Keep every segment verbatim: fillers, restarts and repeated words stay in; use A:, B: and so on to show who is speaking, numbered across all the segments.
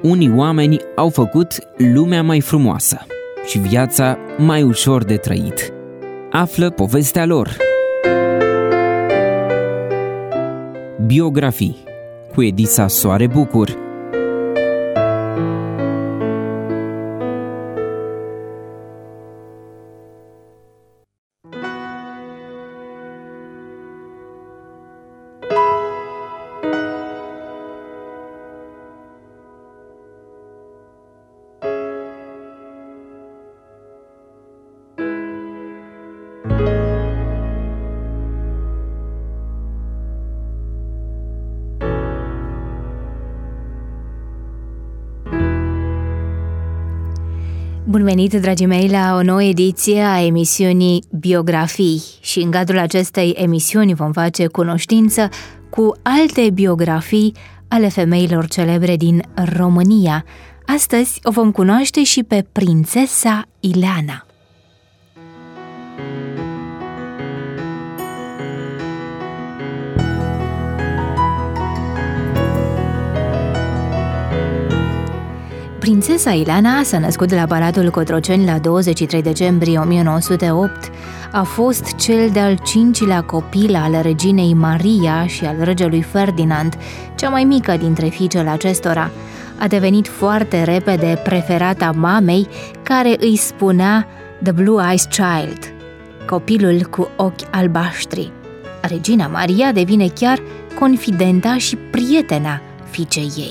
A: unii oameni au făcut lumea mai frumoasă și viața mai ușor de trăit. Află povestea lor. Biografii cu Edisa Soare Bucur.
B: Bun venit, dragii mei, la o nouă ediție a emisiunii Biografii și în cadrul acestei emisiuni vom face cunoștință cu alte biografii ale femeilor celebre din România. Astăzi o vom cunoaște și pe prințesa Ileana. Prințesa Ileana s-a născut la Palatul Cotroceni la douăzeci și trei decembrie o mie nouă sute opt. A fost cel de-al cincilea copil al reginei Maria și al regelui Ferdinand, cea mai mică dintre fiicele acestora. A devenit foarte repede preferata mamei, care îi spunea The Blue Eyes Child, copilul cu ochi albaștri. Regina Maria devine chiar confidenta și prietena fiicei ei.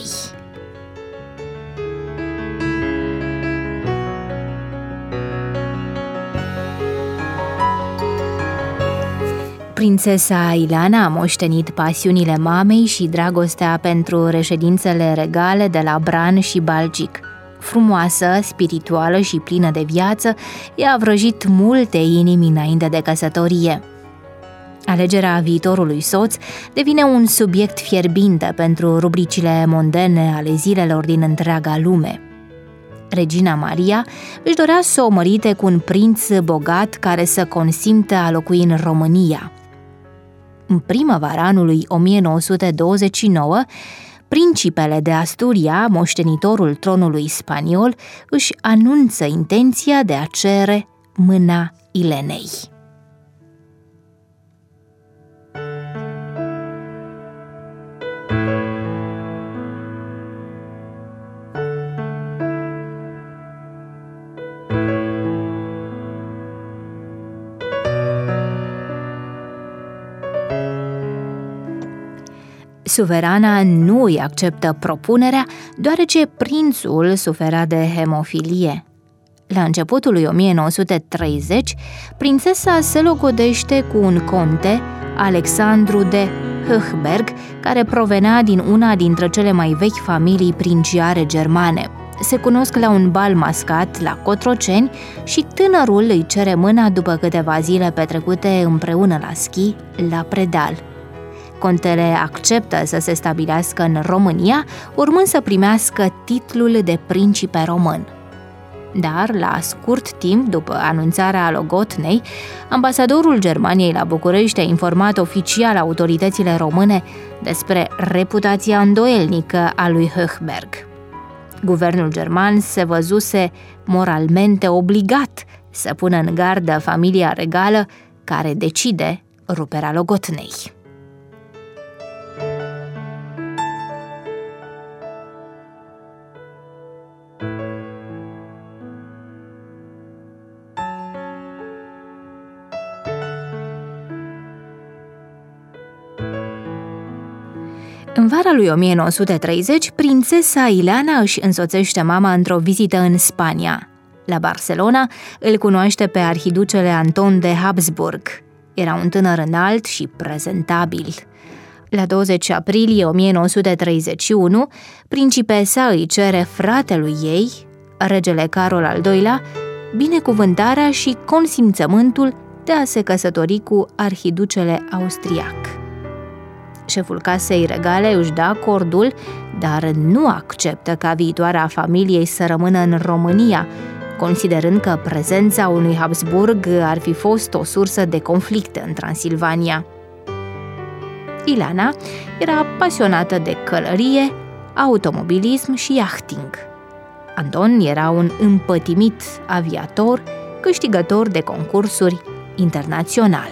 B: Prințesa Ileana a moștenit pasiunile mamei și dragostea pentru reședințele regale de la Bran și Balgic. Frumoasă, spirituală și plină de viață, ea a vrăjit multe inimi înainte de căsătorie. Alegerea viitorului soț devine un subiect fierbinte pentru rubricile mondene ale zilelor din întreaga lume. Regina Maria își dorea să o mărite cu un prinț bogat care să consimtă a locui în România. În primăvara anului o mie nouă sute douăzeci și nouă, principele de Asturia, moștenitorul tronului spaniol, își anunță intenția de a cere mâna Ilenei. Suverana nu îi acceptă propunerea, deoarece prințul suferea de hemofilie. La începutul lui o mie nouă sute treizeci, prințesa se logodește cu un conte, Alexandru de Hochberg, care provenea din una dintre cele mai vechi familii princiare germane. Se cunosc la un bal mascat la Cotroceni și tânărul îi cere mâna după câteva zile petrecute împreună la schi la Predeal. Contele acceptă să se stabilească în România, urmând să primească titlul de principe român. Dar, la scurt timp după anunțarea logotnei, ambasadorul Germaniei la București a informat oficial autoritățile române despre reputația îndoielnică a lui Hochberg. Guvernul german se văzuse moralmente obligat să pună în gardă familia regală, care decide ruperea logotnei. În vara lui o mie nouă sute treizeci, prințesa Ileana își însoțește mama într-o vizită în Spania. La Barcelona îl cunoaște pe arhiducele Anton de Habsburg. Era un tânăr înalt și prezentabil. La douăzeci aprilie o mie nouă sute treizeci și unu, principesa îi cere fratelui ei, regele Carol al doilea, binecuvântarea și consimțământul de a se căsători cu arhiducele austriac. Șeful casei regale își dă acordul, dar nu acceptă ca viitoarea familiei să rămână în România, considerând că prezența unui Habsburg ar fi fost o sursă de conflicte în Transilvania. Ileana era pasionată de călărie, automobilism și yachting. Anton era un împătimit aviator, câștigător de concursuri internaționale.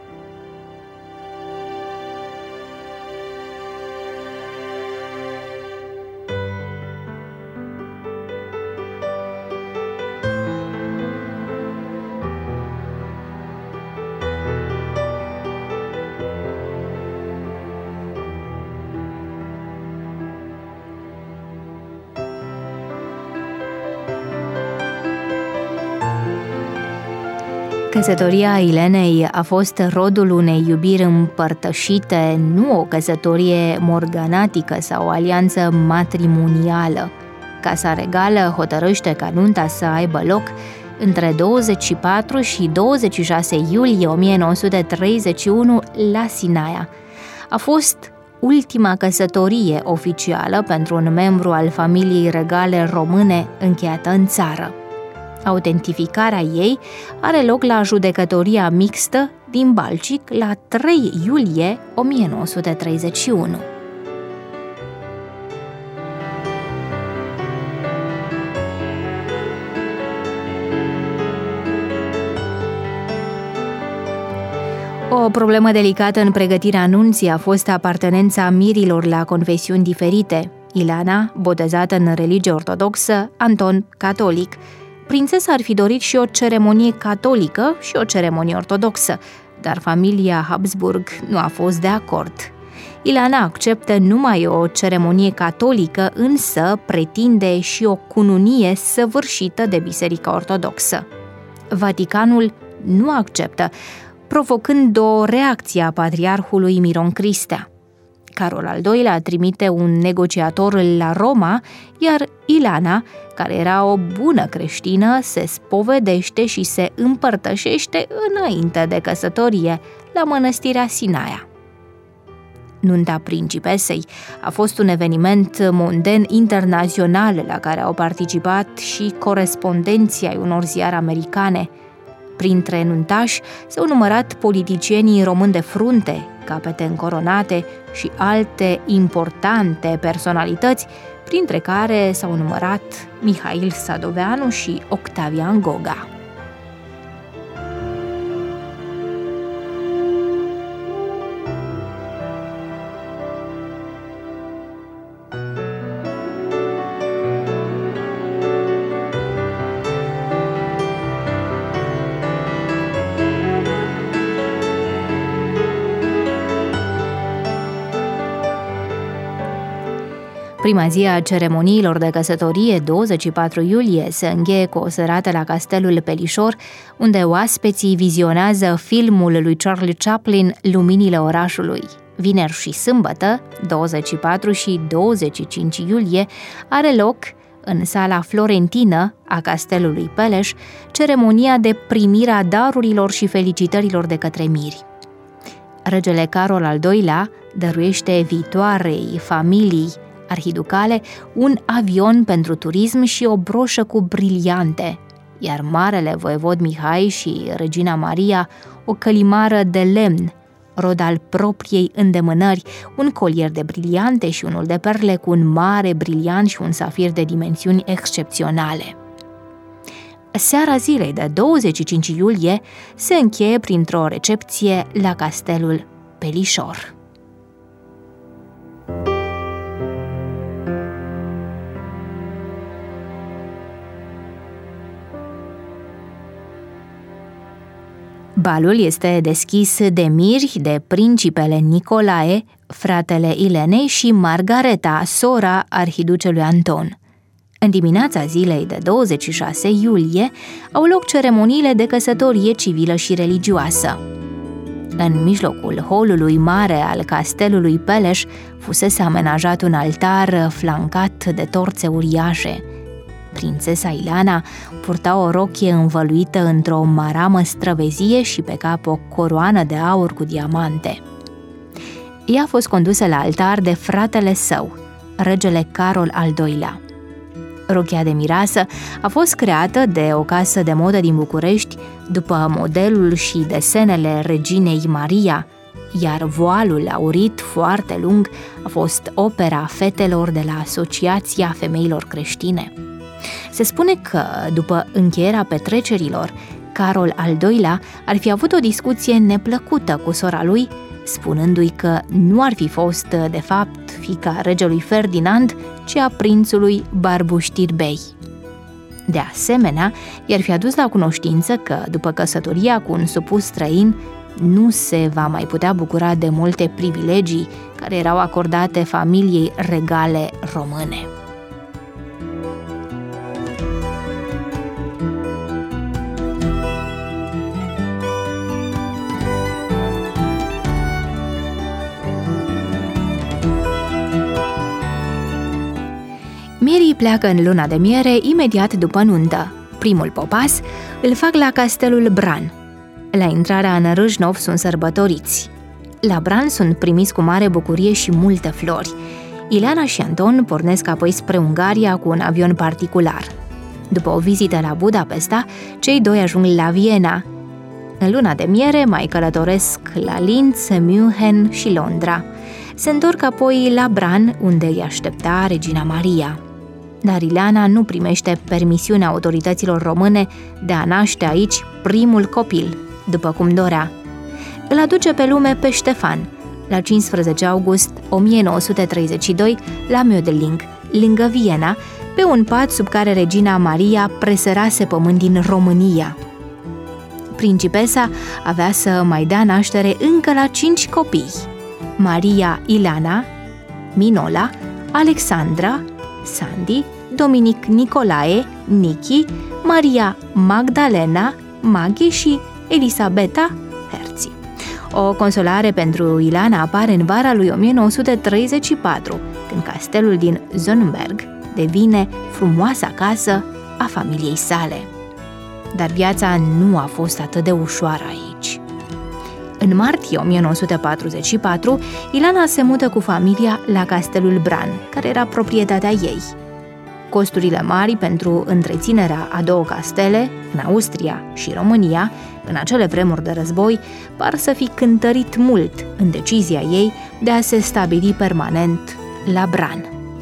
B: Căsătoria Ilenei a fost rodul unei iubiri împărtășite, nu o căsătorie morganatică sau o alianță matrimonială. Casa Regală hotărăște ca nunta să aibă loc între douăzeci și patru și douăzeci și șase iulie o mie nouă sute treizeci și unu la Sinaia. A fost ultima căsătorie oficială pentru un membru al familiei regale române încheiată în țară. Autentificarea ei are loc la judecătoria mixtă din Balcic la trei iulie o mie nouă sute treizeci și unu. O problemă delicată în pregătirea anunții a fost apartenența mirilor la confesiuni diferite. Ileana, botezată în religie ortodoxă, Anton, catolic. Prințesa ar fi dorit și o ceremonie catolică și o ceremonie ortodoxă, dar familia Habsburg nu a fost de acord. Ileana acceptă numai o ceremonie catolică, însă pretinde și o cununie săvârșită de Biserica Ortodoxă. Vaticanul nu acceptă, provocând o reacție a patriarhului Miron Cristea. Carol al doilea trimite un negociator la Roma, iar Ileana, care era o bună creștină, se spovedește și se împărtășește înainte de căsătorie la mănăstirea Sinaia. Nunta principesei a fost un eveniment monden internațional la care au participat și corespondenții ai unor ziare americane. Printre nuntași s-au numărat politicienii români de frunte, capete încoronate și alte importante personalități, printre care s-au numărat Mihail Sadoveanu și Octavian Goga. Prima zi a ceremoniilor de căsătorie, douăzeci și patru iulie, se încheie cu o serată la Castelul Pelișor, unde oaspeții vizionează filmul lui Charlie Chaplin, Luminile orașului. Vineri și sâmbătă, douăzeci și patru și douăzeci și cinci iulie, are loc, în sala florentină a Castelului Peleș, ceremonia de primire a darurilor și felicitărilor de către miri. Regele Carol al doilea dăruiește viitoarei familii arhiducale un avion pentru turism și o broșă cu briliante, iar marele voievod Mihai și regina Maria o călimară de lemn, rod al propriei îndemânări, un colier de briliante și unul de perle cu un mare briliant și un safir de dimensiuni excepționale. Seara zilei de douăzeci și cinci iulie se încheie printr-o recepție la Castelul Pelișor. Balul este deschis de miri de principele Nicolae, fratele Ilenei, și Margareta, sora arhiducelui Anton. În dimineața zilei de douăzeci și șase iulie au loc ceremoniile de căsătorie civilă și religioasă. În mijlocul holului mare al castelului Peleș fusese amenajat un altar flancat de torțe uriașe. Prințesa Ileana purta o rochie învăluită într-o maramă străvezie și pe cap o coroană de aur cu diamante. Ea a fost condusă la altar de fratele său, regele Carol al doilea. Rochia de mireasă a fost creată de o casă de modă din București după modelul și desenele reginei Maria, iar voalul aurit foarte lung a fost opera fetelor de la Asociația Femeilor Creștine. Se spune că, după încheierea petrecerilor, Carol al doilea ar fi avut o discuție neplăcută cu sora lui, spunându-i că nu ar fi fost, de fapt, fiica regelui Ferdinand, ci a prințului Barbuștir Bey. De asemenea, i-ar fi adus la cunoștință că, după căsătoria cu un supus străin, nu se va mai putea bucura de multe privilegii care erau acordate familiei regale române. Mierii pleacă în luna de miere imediat după nuntă. Primul popas îl fac la castelul Bran. La intrarea în Râșnov sunt sărbătoriți. La Bran sunt primiți cu mare bucurie și multe flori. Ileana și Anton pornesc apoi spre Ungaria cu un avion particular. După o vizită la Budapesta, cei doi ajung la Viena. În luna de miere mai călătoresc la Linz, München și Londra. Se întorc apoi la Bran, unde îi aștepta regina Maria. Dar Ileana nu primește permisiunea autorităților române de a naște aici primul copil, după cum dorea. Îl aduce pe lume pe Ștefan, la cincisprezece august o mie nouă sute treizeci și doi, la Mödling, lângă Viena, pe un pat sub care regina Maria presărase pământ din România. Principesa avea să mai dea naștere încă la cinci copii: Maria Ileana, Minola, Alexandra, Sandy, Dominic Nicolae, Nichi, Maria Magdalena, Maghi și Elisabeta Herzi. O consolare pentru Ileana apare în vara lui o mie nouă sute treizeci și patru, când castelul din Zonnberg devine frumoasa casă a familiei sale. Dar viața nu a fost atât de ușoară aici. În martie o mie nouă sute patruzeci și patru, Ileana se mută cu familia la castelul Bran, care era proprietatea ei. Costurile mari pentru întreținerea a două castele, în Austria și România, în acele vremuri de război, par să fi cântărit mult în decizia ei de a se stabili permanent la Bran.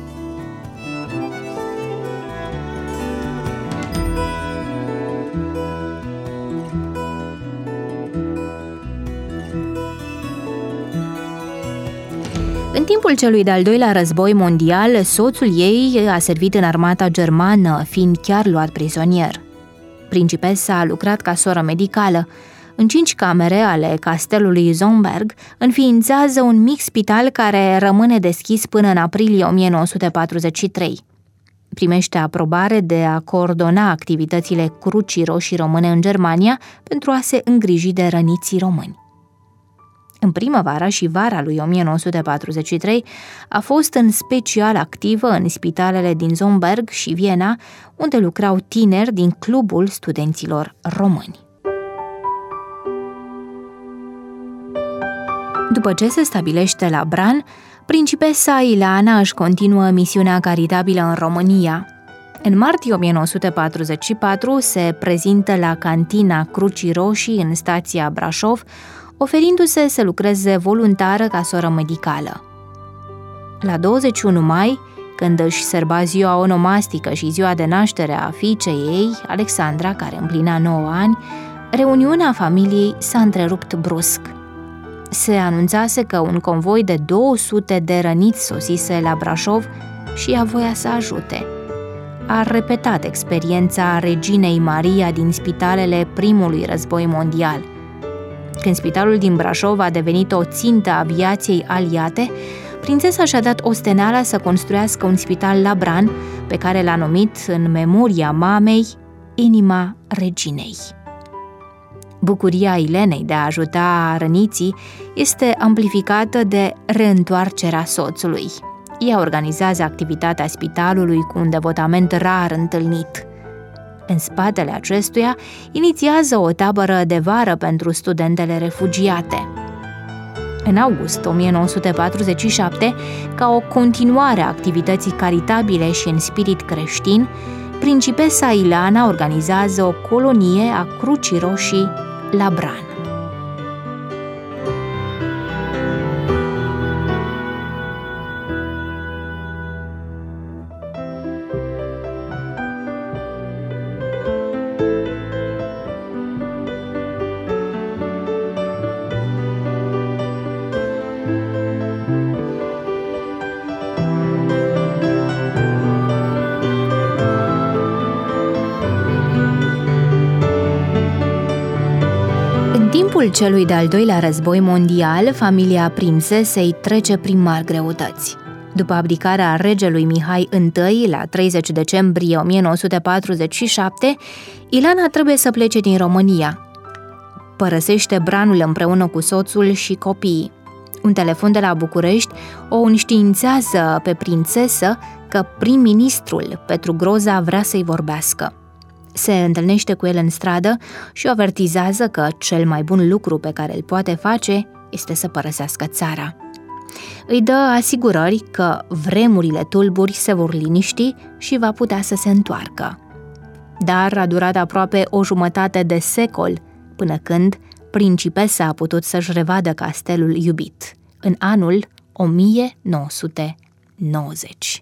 B: În timpul celui de-al doilea război mondial, soțul ei a servit în armata germană, fiind chiar luat prizonier. Principesa a lucrat ca soră medicală. În cinci camere ale castelului Zonnberg înființează un mic spital care rămâne deschis până în aprilie o mie nouă sute patruzeci și trei. Primește aprobare de a coordona activitățile Crucii Roșii Române în Germania pentru a se îngriji de răniții români. În primăvara și vara lui o mie nouă sute patruzeci și trei a fost în special activă în spitalele din Zonnberg și Viena, unde lucrau tineri din Clubul Studenților Români. După ce se stabilește la Bran, principesa Ileana își continuă misiunea caritabilă în România. În martie o mie nouă sute patruzeci și patru se prezintă la cantina Crucii Roșii în stația Brașov, oferindu-se să lucreze voluntară ca soră medicală. La douăzeci și unu mai, când își sărba ziua onomastică și ziua de naștere a fiicei ei, Alexandra, care împlinea nouă ani, reuniunea familiei s-a întrerupt brusc. Se anunțase că un convoi de două sute de răniți sosise la Brașov și ea voia să ajute. A repetat experiența reginei Maria din spitalele primului război mondial. Când spitalul din Brașov a devenit o țintă a aviației aliate, prințesa și-a dat osteneala să construiască un spital la Bran, pe care l-a numit în memoria mamei Inima Reginei. Bucuria Ilenei de a ajuta răniții este amplificată de reîntoarcerea soțului. Ea organizează activitatea spitalului cu un devotament rar întâlnit. În spatele acestuia inițiază o tabără de vară pentru studentele refugiate. În august o mie nouă sute patruzeci și șapte, ca o continuare a activității caritabile și în spirit creștin, principesa Ileana organizează o colonie a Crucii Roșii la Bran. timpul celui de-al doilea război mondial, familia prințesei trece prin mari greutăți. După abdicarea regelui Mihai I la treizeci decembrie o mie nouă sute patruzeci și șapte, Ilana trebuie să plece din România. Părăsește Branul împreună cu soțul și copiii. Un telefon de la București o înștiințează pe prințesă că prim-ministrul Petru Groza vrea să-i vorbească. Se întâlnește cu el în stradă și o avertizează că cel mai bun lucru pe care îl poate face este să părăsească țara. Îi dă asigurări că vremurile tulburi se vor liniști și va putea să se întoarcă. Dar a durat aproape o jumătate de secol până când principesa a putut să-și revadă castelul iubit, în anul o mie nouă sute nouăzeci.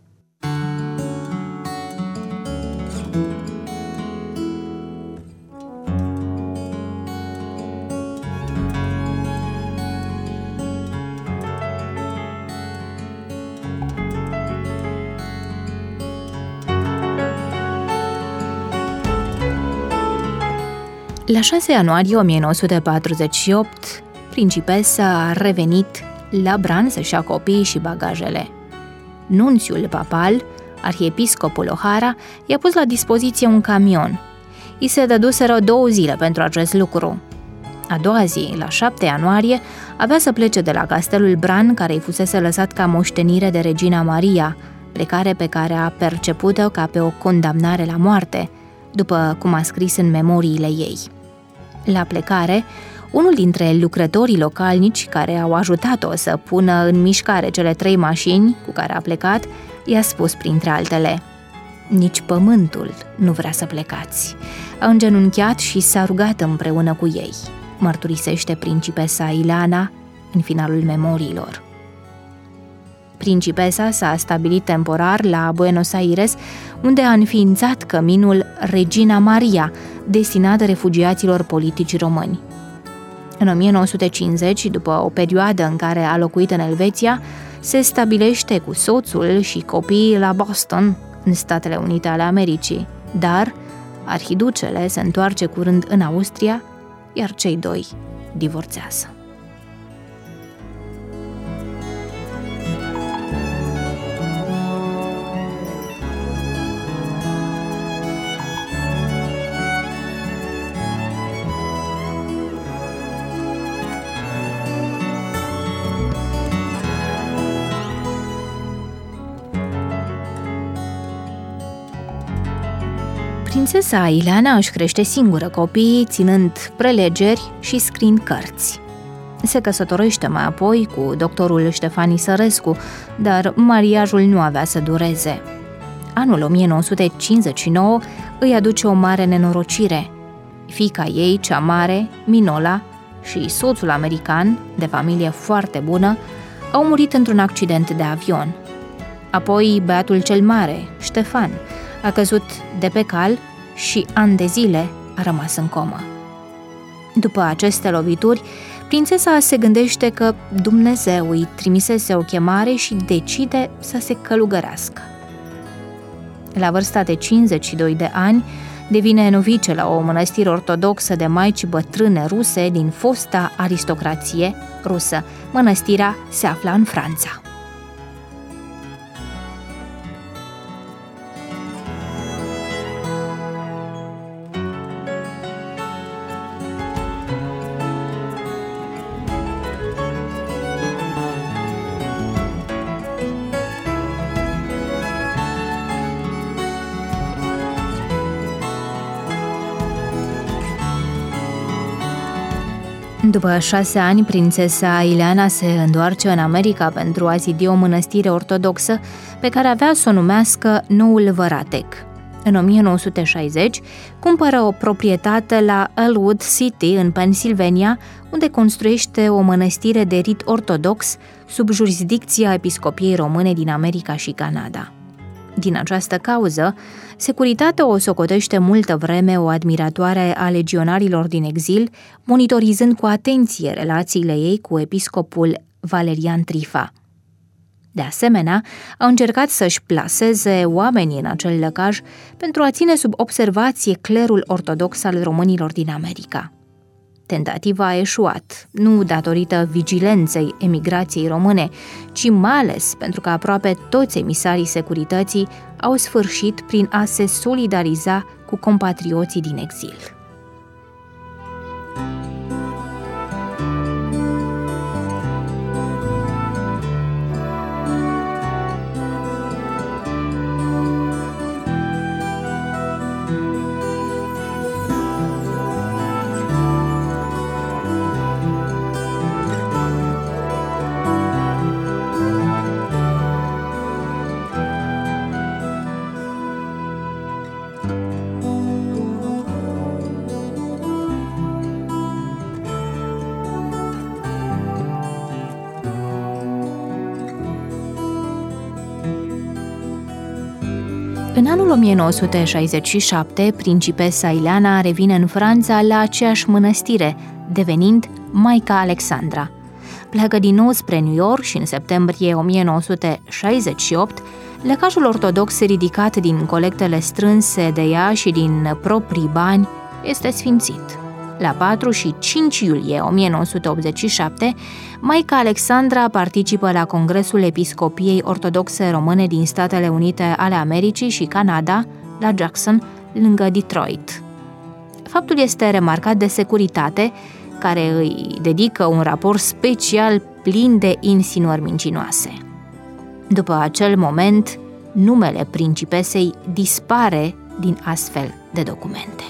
B: La șase ianuarie o mie nouă sute patruzeci și opt, principesa a revenit la Bran să-și ia copiii și bagajele. Nunțiul papal, arhiepiscopul O'Hara, i-a pus la dispoziție un camion. I se dăduseră două zile pentru acest lucru. A doua zi, la șapte ianuarie, avea să plece de la castelul Bran, care îi fusese lăsat ca moștenire de regina Maria, plecare pe care a perceput-o ca pe o condamnare la moarte, după cum a scris în memoriile ei. La plecare, unul dintre lucrătorii localnici care au ajutat-o să pună în mișcare cele trei mașini cu care a plecat, i-a spus printre altele: "Nici pământul nu vrea să plecați." A îngenunchiat și s-a rugat împreună cu ei, mărturisește principesa Ilana în finalul memoriilor. Principesa s-a stabilit temporar la Buenos Aires, unde a înființat căminul Regina Maria, destinat refugiaților politici români. În o mie nouă sute cincizeci, după o perioadă în care a locuit în Elveția, se stabilește cu soțul și copiii la Boston, în Statele Unite ale Americii, dar arhiducele se întoarce curând în Austria, iar cei doi divorțează. Prințesa Ilana își crește singură copiii, ținând prelegeri și scriind cărți. Se căsătorește mai apoi cu doctorul Ștefan Isărescu, dar mariajul nu avea să dureze. Anul o mie nouă sute cincizeci și nouă îi aduce o mare nenorocire. Fiica ei, cea mare, Minola, și soțul american, de familie foarte bună, au murit într-un accident de avion. Apoi, băiatul cel mare, Ștefan, a căzut de pe cal și ani de zile a rămas în comă. După aceste lovituri, prințesa se gândește că Dumnezeu îi trimisese o chemare și decide să se călugărească. La vârsta de cincizeci și doi de ani, devine novice la o mănăstire ortodoxă de maici bătrâne ruse din fosta aristocrație rusă. Mănăstirea se afla în Franța. După șase ani, prințesa Ileana se întoarce în America pentru a zidi o mănăstire ortodoxă pe care avea să o numească Noul Văratec. În o mie nouă sute șaizeci, cumpără o proprietate la Elwood City, în Pennsylvania, unde construiește o mănăstire de rit ortodox sub jurisdicția Episcopiei Române din America și Canada. Din această cauză, securitatea o socotește multă vreme o admiratoare a legionarilor din exil, monitorizând cu atenție relațiile ei cu episcopul Valerian Trifa. De asemenea, au încercat să-și plaseze oamenii în acel lăcaș pentru a ține sub observație clerul ortodox al românilor din America. Tentativa a eșuat, nu datorită vigilenței emigrației române, ci mai ales pentru că aproape toți emisarii securității au sfârșit prin a se solidariza cu compatrioții din exil. În anul o mie nouă sute șaizeci și șapte, principesa Ileana revine în Franța la aceeași mănăstire, devenind Maica Alexandra. Pleacă din nou spre New York și în septembrie o mie nouă sute șaizeci și opt, lăcașul ortodox ridicat din colectele strânse de ea și din proprii bani este sfințit. La patru și cinci iulie o mie nouă sute optzeci și șapte, Maica Alexandra participă la Congresul Episcopiei Ortodoxe Române din Statele Unite ale Americii și Canada, la Jackson, lângă Detroit. Faptul este remarcat de securitate, care îi dedică un raport special plin de insinuări mincinoase. După acel moment, numele principesei dispare din astfel de documente.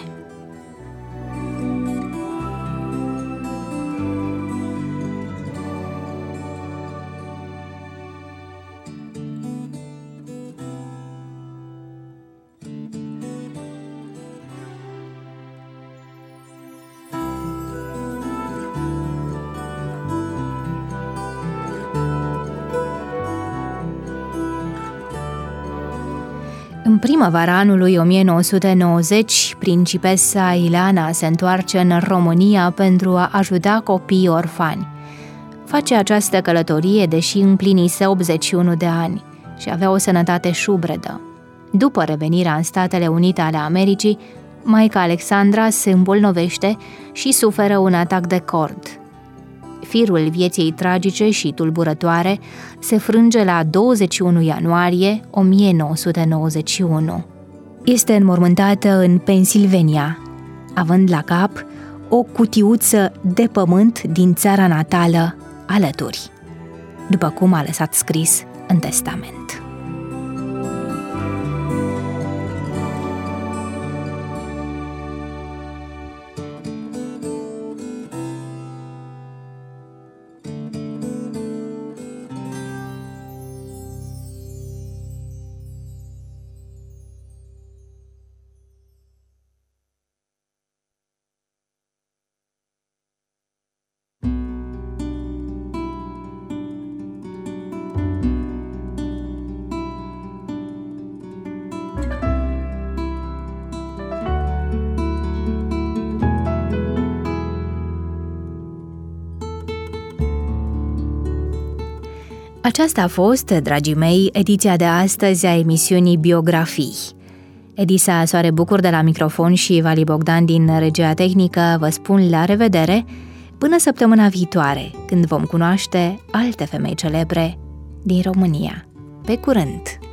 B: În primăvara anului o mie nouă sute nouăzeci, principesa Ileana se întoarce în România pentru a ajuta copiii orfani. Face această călătorie deși împlinise optzeci și unu de ani și avea o sănătate șubredă. După revenirea în Statele Unite ale Americii, Maica Alexandra se îmbolnăvește și suferă un atac de cord. Firul vieții tragice și tulburătoare se frânge la douăzeci și unu ianuarie o mie nouă sute nouăzeci și unu. Este înmormântată în Pennsylvania, având la cap o cutiuță de pământ din țara natală alături, după cum a lăsat scris în testament. Aceasta a fost, dragii mei, ediția de astăzi a emisiunii Biografii. Edisa Soare Bucur de la microfon și Vali Bogdan din regia tehnică vă spun la revedere până săptămâna viitoare, când vom cunoaște alte femei celebre din România. Pe curând!